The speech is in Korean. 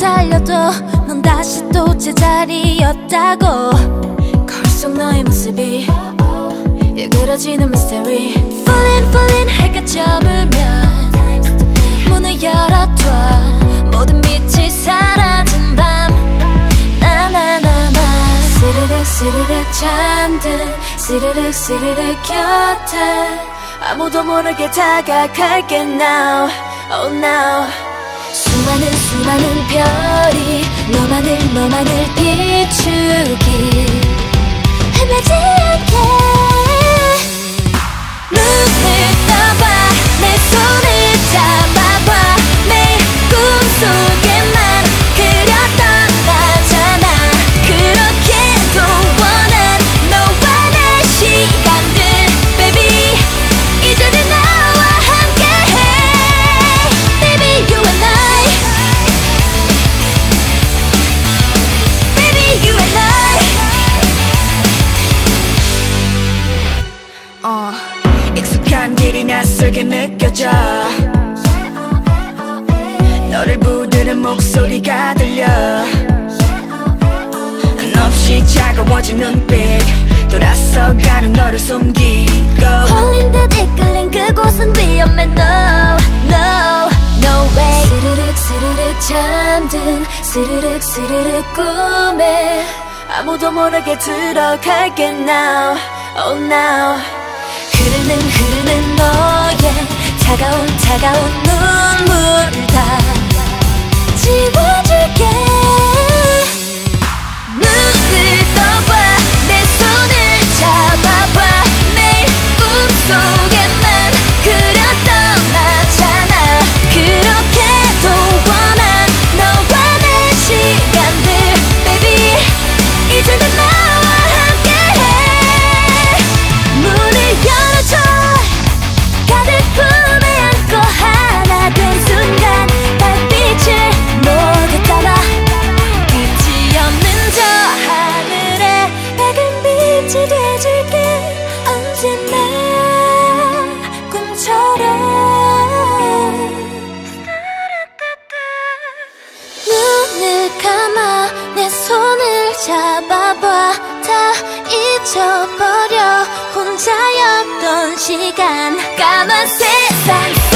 달려도 넌 다시 또 제자리였다고. 거울 속 너의 모습이 일그러지는 mystery. Falling falling 해가 저물면 문을 열어둬. 모든 빛이 사라진 밤 나나나나. 스르륵 스르륵 잠든 스르륵 스르륵 곁에 아무도 모르게 다가갈게 now. Oh now. 수많은 수많은 별이 너만을 비추기 헤매지 않게 눈을 떠봐 내 손을 잡아봐. 매일 꿈속에만 그렸던 나잖아. 그렇게도 원한 너와 내 시간들 baby 이제는 나와 함께해. Baby you and I Baby you and I 익숙한 길이 낯설게 느껴져. 너를 부르는 목소리가 들려. 한없이 차가워진 눈빛 돌아서가는 너를 숨기고 홀린 듯 이끌린 그곳은 위험해. No, no, no way. 스르륵 스르륵 잠든 스르륵 스르륵 꿈에 아무도 모르게 들어갈게 now. Oh now. 흐르는 너의 차가운 눈물 다 지워줄게. 눈을 떠봐 내 손을 잡아봐. 매일 꿈속에만 그렸던 나잖아. 그렇게도 원한 너와 내 시간들 baby 이제는 나와 함께해. 문을 열어줘. 가득 품에 안고 하나 된 순간 달빛을 모두 따라 끝이 없는 저 하늘에 밝은 빛이 돼줄게. 언제나 꿈처럼. 눈을 감아 내 손을 잡아봐. 다 잊어버려 혼자였던 시간. 까만 세상